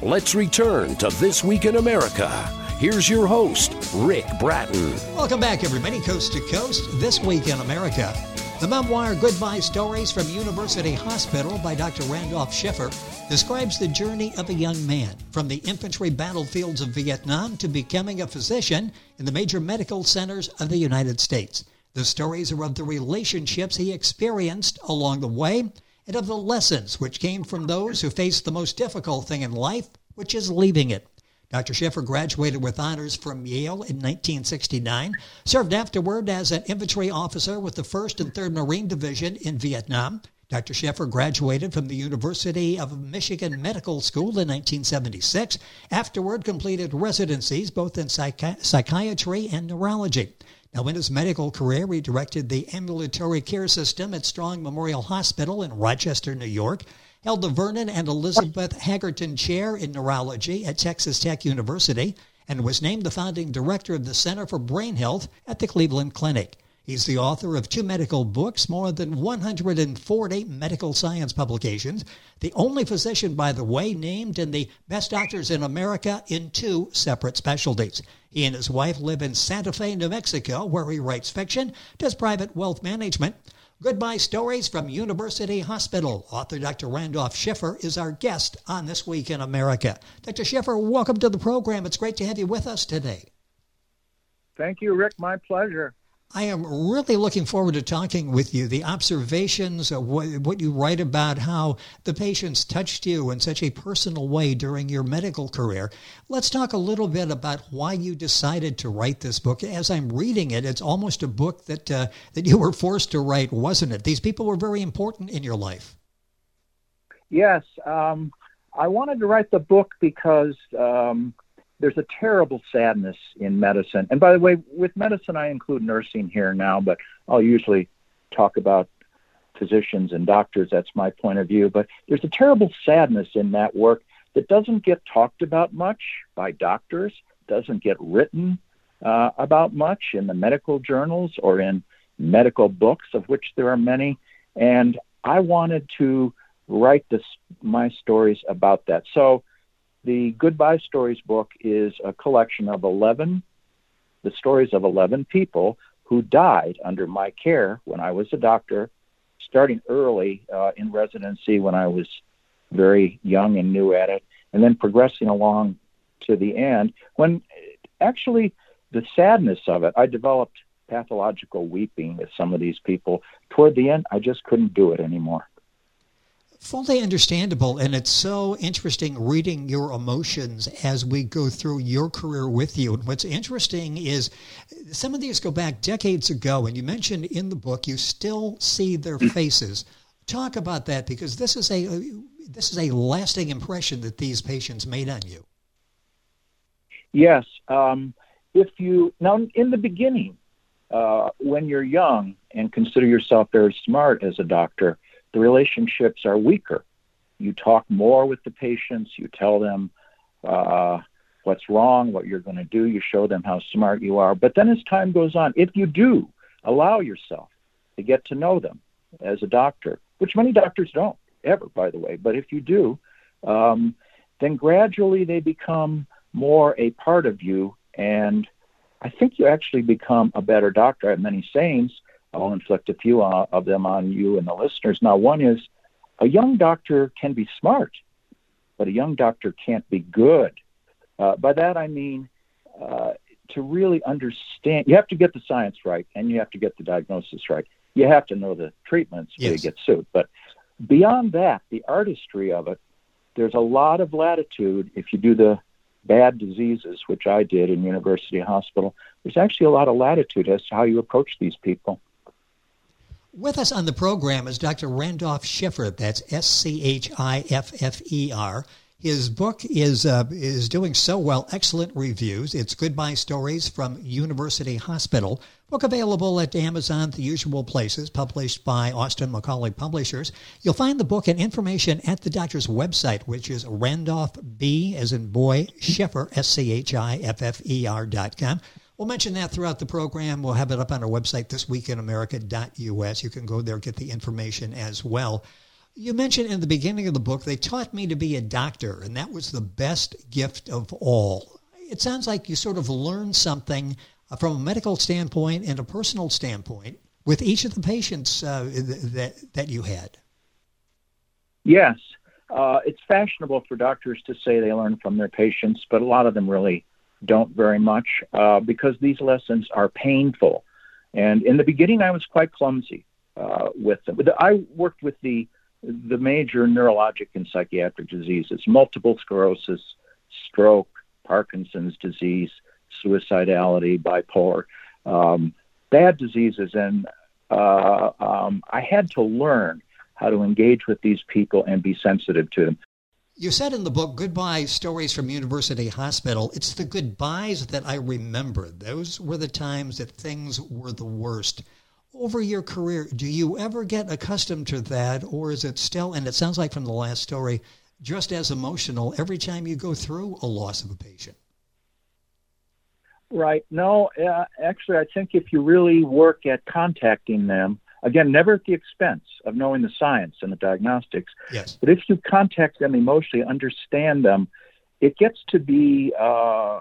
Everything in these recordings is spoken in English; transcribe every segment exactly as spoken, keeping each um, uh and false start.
Let's return to This Week in America. Here's your host, Rick Bratton. Welcome back, everybody, coast to coast, This Week in America. The memoir Goodbye Stories from University Hospital by Doctor Randolph Schiffer describes the journey of a young man from the infantry battlefields of Vietnam to becoming a physician in the major medical centers of the United States. The stories are of the relationships he experienced along the way and of the lessons which came from those who faced the most difficult thing in life, which is leaving it. Doctor Schiffer graduated with honors from Yale in nineteen sixty-nine, served afterward as an infantry officer with the first and third Marine Division in Vietnam. Doctor Schiffer graduated from the University of Michigan Medical School in nineteen seventy-six, afterward completed residencies both in psychi- psychiatry and neurology. Now, in his medical career, he directed the ambulatory care system at Strong Memorial Hospital in Rochester, New York, held the Vernon and Elizabeth Hagerton Chair in Neurology at Texas Tech University, and was named the founding director of the Center for Brain Health at the Cleveland Clinic. He's the author of two medical books, more than one hundred forty medical science publications, the only physician, by the way, named in the Best Doctors in America in two separate specialties. He and his wife live in Santa Fe, New Mexico, where he writes fiction, does private wealth management. Goodbye Stories from University Hospital. Author Doctor Randolph Schiffer is our guest on This Week in America. Doctor Schiffer, welcome to the program. It's great to have you with us today. Thank you, Rick. My pleasure. I am really looking forward to talking with you. The observations, uh, what, what you write about how the patients touched you in such a personal way during your medical career. Let's talk a little bit about why you decided to write this book. As I'm reading it, it's almost a book that uh, that you were forced to write, wasn't it? These people were very important in your life. Yes. Um, I wanted to write the book because um, there's a terrible sadness in medicine. And by the way, with medicine, I include nursing here now, but I'll usually talk about physicians and doctors. That's my point of view. But there's a terrible sadness in that work that doesn't get talked about much by doctors, doesn't get written uh, about much in the medical journals or in medical books, of which there are many. And I wanted to write this, my stories about that. So the Goodbye Stories book is a collection of eleven, the stories of eleven people who died under my care when I was a doctor, starting early uh, in residency when I was very young and new at it, and then progressing along to the end when actually the sadness of it, I developed pathological weeping with some of these people. Toward the end, I just couldn't do it anymore. Fully understandable, and it's so interesting reading your emotions as we go through your career with you. And what's interesting is some of these go back decades ago, and you mentioned in the book you still see their faces. Talk about that, because this is a this is a lasting impression that these patients made on you. Yes. Um, if you now in the beginning, uh, when you're young and consider yourself very smart as a doctor, the relationships are weaker. You talk more with the patients. You tell them uh, what's wrong, what you're going to do. You show them how smart you are. But then as time goes on, if you do allow yourself to get to know them as a doctor, which many doctors don't ever, by the way, but if you do, um, then gradually they become more a part of you. And I think you actually become a better doctor. I have many sayings. I'll inflict a few of them on you and the listeners. Now, one is a young doctor can be smart, but a young doctor can't be good. Uh, by that, I mean uh, to really understand, you have to get the science right, and you have to get the diagnosis right. You have to know the treatments where Yes. you get sued. But beyond that, the artistry of it, there's a lot of latitude if you do the bad diseases, which I did in University Hospital. There's actually a lot of latitude as to how you approach these people. With us on the program is Doctor Randolph Schiffer. That's S C H I F F E R. His book is uh, is doing so well, excellent reviews. It's Goodbye Stories from University Hospital. Book available at Amazon, the usual places, published by Austin Macaulay Publishers. You'll find the book and information at the doctor's website, which is Randolph B, as in boy, Schiffer, S C H I F F E R dot com. We'll mention that throughout the program. We'll have it up on our website, this week in america dot U S. You can go there, get the information as well. You mentioned in the beginning of the book, they taught me to be a doctor, and that was the best gift of all. It sounds like you sort of learned something from a medical standpoint and a personal standpoint with each of the patients uh, that that you had. Yes. Uh, it's fashionable for doctors to say they learn from their patients, but a lot of them really don't very much uh, because these lessons are painful. And in the beginning, I was quite clumsy uh, with them. I worked with the the major neurologic and psychiatric diseases: multiple sclerosis, stroke, Parkinson's disease, suicidality, bipolar, um, bad diseases. And uh, um, I had to learn how to engage with these people and be sensitive to them. You said in the book, Goodbye Stories from University Hospital, it's the goodbyes that I remember. Those were the times that things were the worst. Over your career, do you ever get accustomed to that, or is it still, and it sounds like from the last story, just as emotional every time you go through a loss of a patient? Right. No, uh, actually, I think if you really work at contacting them, again, never at the expense of knowing the science and the diagnostics, yes. But if you contact them emotionally, understand them, it gets to be uh,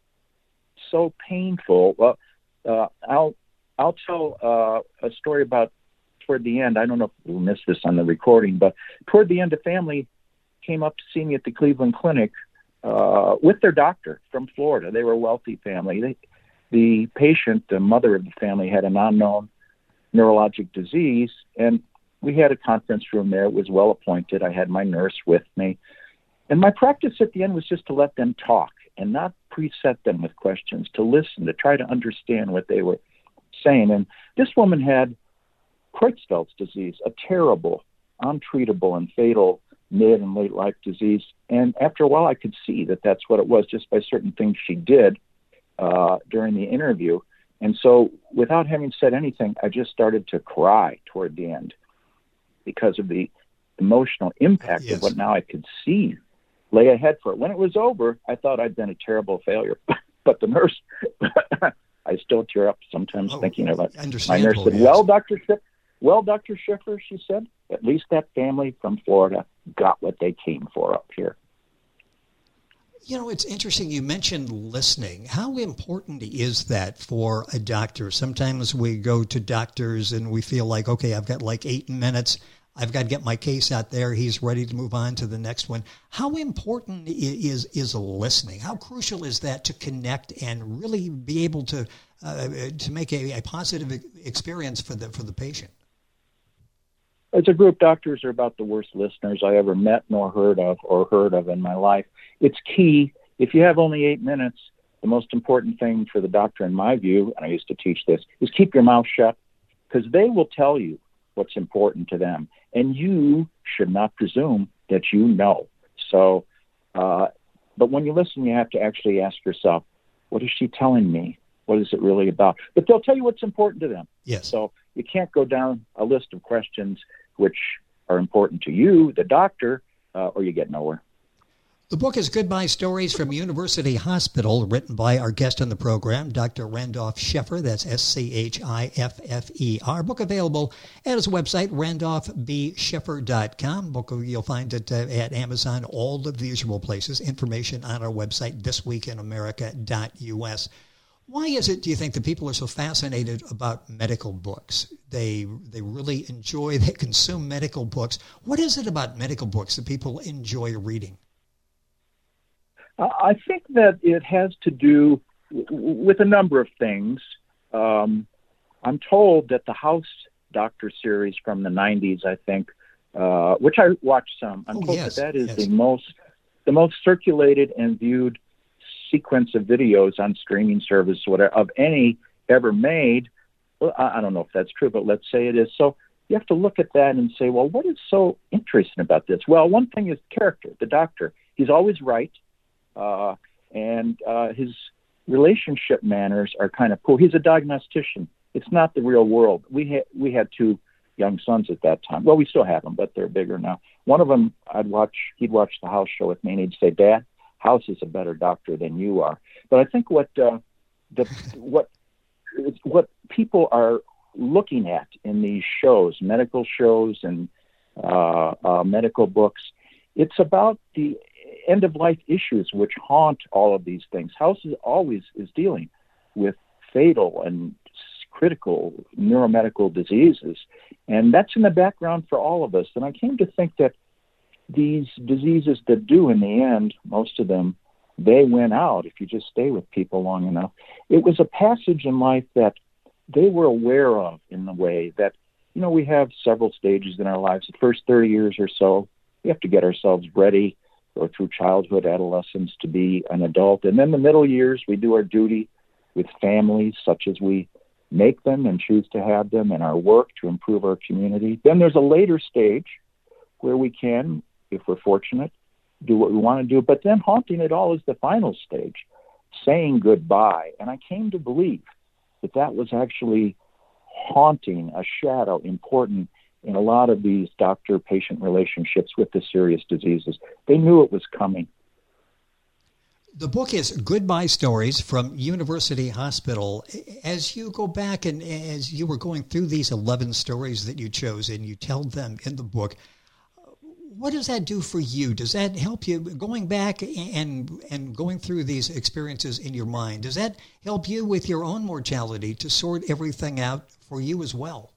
so painful. Well, uh, I'll I'll tell uh, a story about toward the end. I don't know if we'll miss this on the recording, but toward the end, a family came up to see me at the Cleveland Clinic uh, with their doctor from Florida. They were a wealthy family. They, the patient, the mother of the family, had an unknown neurologic disease, and we had a conference room there. It was well appointed. I had my nurse with me, and my practice at the end was just to let them talk and not preset them with questions, to listen, to try to understand what they were saying. And this woman had Creutzfeldt's disease, a terrible, untreatable, and fatal mid and late life disease. And after a while, I could see that that's what it was just by certain things she did uh, during the interview. And so without having said anything, I just started to cry toward the end because of the emotional impact yes. of what now I could see lay ahead for it. When it was over, I thought I'd been a terrible failure. But the nurse, I still tear up sometimes oh, thinking of it. My nurse said, yes. well, Doctor Schiffer, well, Doctor Schiffer, she said, at least that family from Florida got what they came for up here. You know, it's interesting. You mentioned listening. How important is that for a doctor? Sometimes we go to doctors and we feel like, okay, I've got like eight minutes. I've got to get my case out there. He's ready to move on to the next one. How important is is listening? How crucial is that to connect and really be able to uh, to make a, a positive experience for the for the patient? As a group, doctors are about the worst listeners I ever met nor heard of or heard of in my life. It's key. If you have only eight minutes, the most important thing for the doctor, in my view, and I used to teach this, is keep your mouth shut, because they will tell you what's important to them. And you should not presume that you know. So, uh, but when you listen, you have to actually ask yourself, what is she telling me? What is it really about? But they'll tell you what's important to them. Yes. So you can't go down a list of questions which are important to you, the doctor, uh, or you get nowhere. The book is Goodbye Stories from University Hospital, written by our guest on the program, Doctor Randolph Schiffer. That's S C H I F F E R. Book available at his website, randolph b schiffer dot com. Book, you'll find it uh, at Amazon, all of the usual places. Information on our website, this week in america dot u s. Why is it, do you think, that people are so fascinated about medical books? They they really enjoy, they consume medical books. What is it about medical books that people enjoy reading? I think that it has to do with a number of things. Um, I'm told that the House Doctor series from the nineties, I think, uh, which I watched some, I'm oh, told yes, that that is yes. the most the most circulated and viewed sequence of videos on streaming service, whatever, of any ever made. Well, I don't know if that's true, but let's say it is. So you have to look at that and say, well, what is so interesting about this? Well, one thing is character, the doctor. He's always right. Uh, and uh, his relationship manners are kind of cool. He's a diagnostician. It's not the real world. We had we had two young sons at that time. Well, we still have them, but they're bigger now. One of them, I'd watch. He'd watch the House show with me, and he'd say, "Dad, House is a better doctor than you are." But I think what uh, the what what people are looking at in these shows, medical shows and uh, uh, medical books. It's about the end-of-life issues which haunt all of these things. House is always is dealing with fatal and critical neuromedical diseases, and that's in the background for all of us. And I came to think that these diseases that do, in the end, most of them, they win out if you just stay with people long enough. It was a passage in life that they were aware of, in the way that, you know, we have several stages in our lives. The first thirty years or so, we have to get ourselves ready, go through childhood, adolescence to be an adult. And then the middle years, we do our duty with families, such as we make them and choose to have them, and our work to improve our community. Then there's a later stage where we can, if we're fortunate, do what we want to do. But then haunting it all is the final stage, saying goodbye. And I came to believe that that was actually haunting, a shadow, important in a lot of these doctor-patient relationships with the serious diseases. They knew it was coming. The book is Goodbye Stories from University Hospital. As you go back and as you were going through these eleven stories that you chose and you tell them in the book, what does that do for you? Does that help you going back and and going through these experiences in your mind? Does that help you with your own mortality to sort everything out for you as well?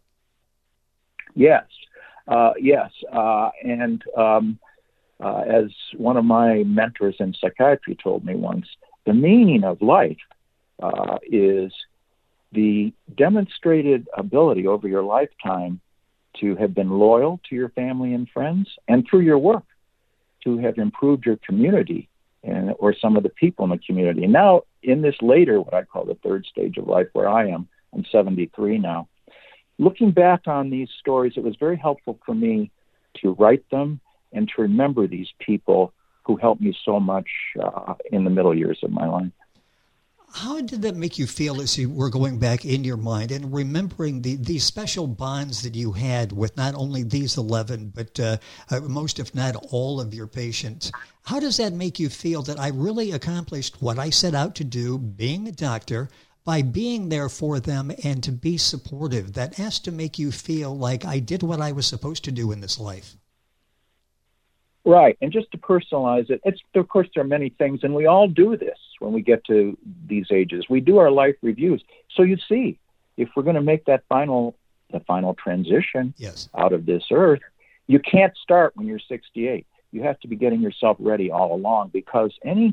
Yes, uh, yes. Uh, and um, uh, as one of my mentors in psychiatry told me once, the meaning of life uh, is the demonstrated ability over your lifetime to have been loyal to your family and friends, and through your work, to have improved your community and or some of the people in the community. And now, in this later, what I call the third stage of life, where I am, I'm seventy-three now, looking back on these stories, it was very helpful for me to write them and to remember these people who helped me so much uh, in the middle years of my life. How did that make you feel as you were going back in your mind and remembering the, these special bonds that you had with not only these eleven, but uh, uh, most, if not all, of your patients? How does that make you feel that I really accomplished what I set out to do, being a doctor, by being there for them and to be supportive? That has to make you feel like I did what I was supposed to do in this life. Right, and just to personalize it, it's of course there are many things, and we all do this when we get to these ages. We do our life reviews. So you see, if we're going to make that final, the final transition yes. out of this earth, you can't start when you're sixty-eight. You have to be getting yourself ready all along, because any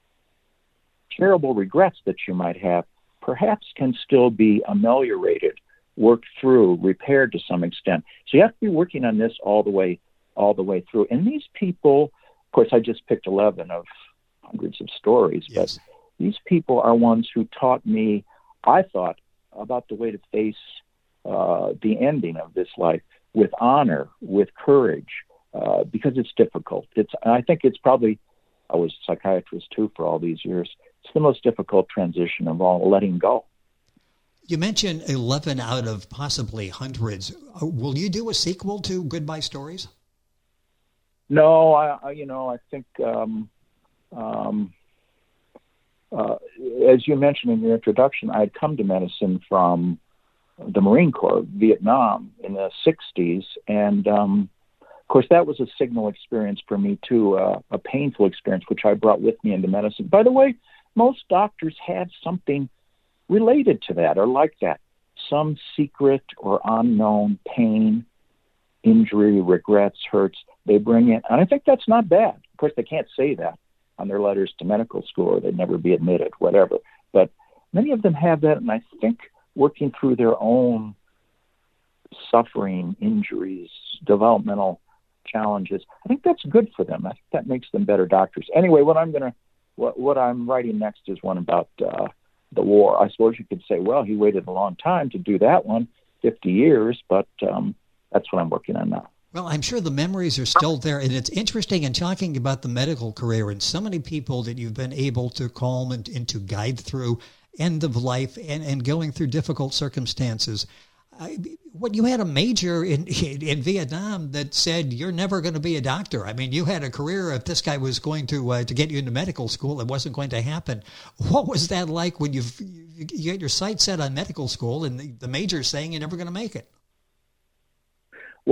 terrible regrets that you might have perhaps can still be ameliorated, worked through, repaired to some extent. So you have to be working on this all the way all the way through. And these people, of course, I just picked eleven of hundreds of stories, yes. but these people are ones who taught me, I thought, about the way to face uh, the ending of this life with honor, with courage, uh, because it's difficult. It's, I think it's probably, I was a psychiatrist too for all these years, it's the most difficult transition of all, letting go. You mentioned eleven out of possibly hundreds. Will you do a sequel to Goodbye Stories? No, I, I you know, I think, um, um, uh, as you mentioned in your introduction, I had come to medicine from the Marine Corps, Vietnam, in the sixties, and um, of course that was a signal experience for me too, uh, a painful experience, which I brought with me into medicine. By the way, most doctors had something related to that or like that, some secret or unknown pain, injury, regrets, hurts they bring in. And I think that's not bad. Of course, they can't say that on their letters to medical school, or they'd never be admitted, whatever. But many of them have that, and I think working through their own suffering, injuries, developmental challenges, I think that's good for them. I think that makes them better doctors. Anyway, what I'm going to, what, what I'm writing next is one about uh, the war. I suppose you could say, well, he waited a long time to do that one, fifty years, but um, that's what I'm working on now. Well, I'm sure the memories are still there, and it's interesting in talking about the medical career and so many people that you've been able to calm and, and to guide through end of life and, and going through difficult circumstances. I, what you had a major in, in in Vietnam that said you're never going to be a doctor. I mean, you had a career. If this guy was going to uh, to get you into medical school, it wasn't going to happen. What was that like when you've, you you get your sights set on medical school and the, the major's saying you're never going to make it? Well,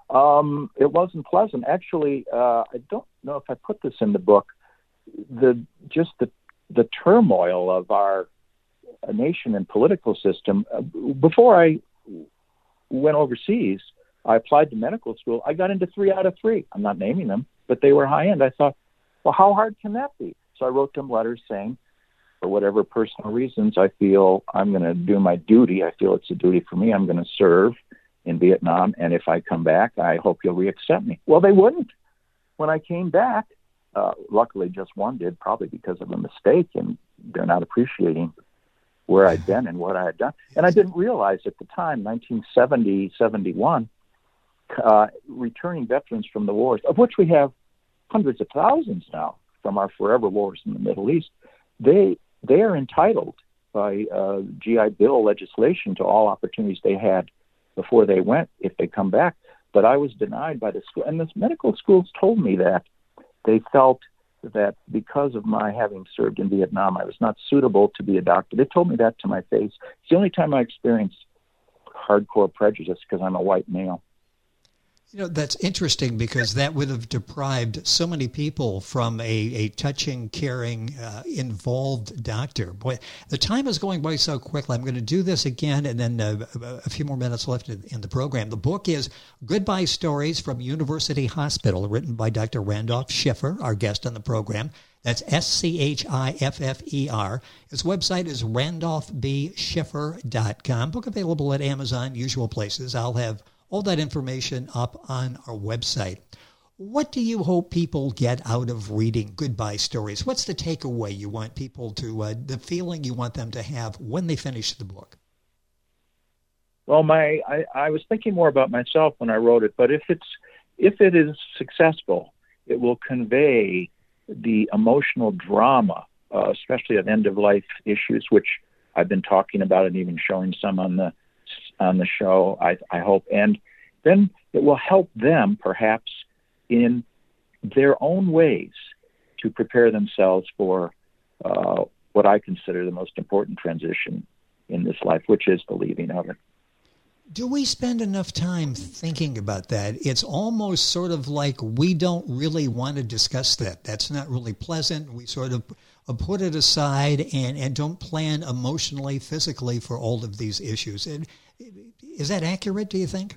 Um, it wasn't pleasant. Actually, uh, I don't know if I put this in the book. The just the the turmoil of our nation and political system. Uh, before I went overseas, I applied to medical school. I got into three out of three. I'm not naming them, but they were high end. I thought, well, how hard can that be? So I wrote them letters saying, for whatever personal reasons, I feel I'm going to do my duty. I feel it's a duty for me. I'm going to serve in Vietnam, and if I come back, I hope you'll reaccept me. Well, they wouldn't. When I came back, uh, luckily just one did, probably because of a mistake, and they're not appreciating where I'd been and what I had done. And I didn't realize at the time, nineteen seventy, seventy-one, uh, returning veterans from the wars, of which we have hundreds of thousands now from our forever wars in the Middle East, they they are entitled by uh, G I Bill legislation to all opportunities they had before they went if they come back. But I was denied by the school. And the medical schools told me that they felt that because of my having served in Vietnam, I was not suitable to be a doctor. They told me that to my face. It's the only time I experienced hardcore prejudice because I'm a white male. You know, that's interesting because that would have deprived so many people from a, a touching, caring, uh, involved doctor. Boy, the time is going by so quickly. I'm going to do this again and then uh, a few more minutes left in the program. The book is Goodbye Stories from University Hospital, written by Doctor Randolph Schiffer, our guest on the program. That's S C H I F F E R. His website is randolph b schiffer dot com. Book available at Amazon, usual places. I'll have all that information up on our website. What do you hope people get out of reading Goodbye Stories? What's the takeaway you want people to, uh, the feeling you want them to have when they finish the book? Well, my I, I was thinking more about myself when I wrote it, but if it's if it is successful, it will convey the emotional drama, uh, especially of end-of-life issues, which I've been talking about and even showing some on the on the show, I, I hope. And then it will help them, perhaps, in their own ways to prepare themselves for uh, what I consider the most important transition in this life, which is the leaving of it. Do we spend enough time thinking about that? It's almost sort of like we don't really want to discuss that. That's not really pleasant. We sort of put it aside and, and don't plan emotionally, physically for all of these issues. And is that accurate, do you think?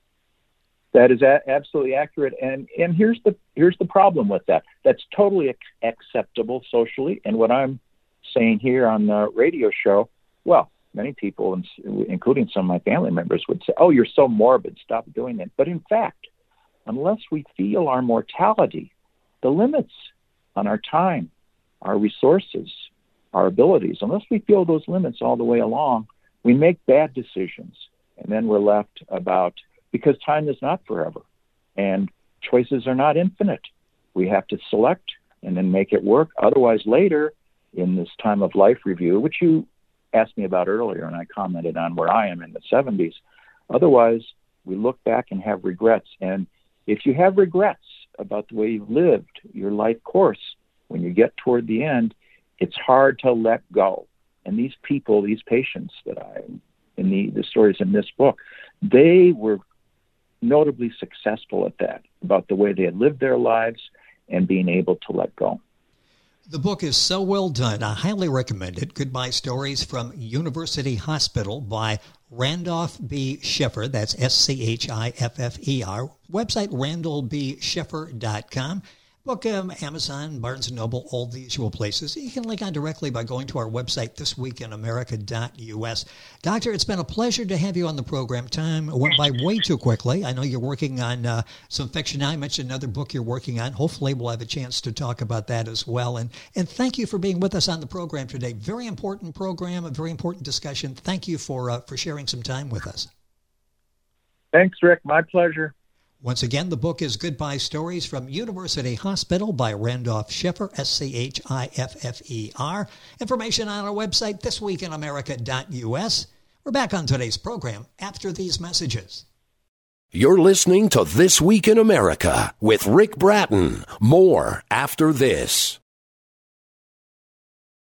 That is a- absolutely accurate. And and here's the here's the problem with that. That's totally ac- acceptable socially. And what I'm saying here on the radio show, well, many people, including some of my family members, would say, oh, you're so morbid, stop doing it. But in fact, unless we feel our mortality, the limits on our time, our resources, our abilities, unless we feel those limits all the way along, we make bad decisions. And then we're left about, because time is not forever and choices are not infinite. We have to select and then make it work. Otherwise, later in this time of life review, which you asked me about earlier, and I commented on where I am in the seventies. Otherwise, we look back and have regrets. And if you have regrets about the way you've lived your life course, when you get toward the end, it's hard to let go. And these people, these patients that I, in the, the stories in this book, they were notably successful at that, about the way they had lived their lives and being able to let go. The book is so well done. I highly recommend it. Goodbye Stories from University Hospital by Randolph B. Schiffer. That's S C H I F F E R. Website, randolph b schiffer dot com. Book, um, Amazon, Barnes and Noble, all the usual places. You can link on directly by going to our website, this week in america dot u s. Doctor, it's been a pleasure to have you on the program. Time went by way too quickly. I know you're working on uh, some fiction. I mentioned another book you're working on. Hopefully we'll have a chance to talk about that as well. And, and thank you for being with us on the program today. Very important program, a very important discussion. Thank you for uh, for sharing some time with us. Thanks, Rick. My pleasure. Once again, the book is Goodbye Stories from University Hospital by Randolph Schiffer, S C H I F F E R. Information on our website, this week in america dot u s. We're back on today's program after these messages. You're listening to This Week in America with Rick Bratton. More after this.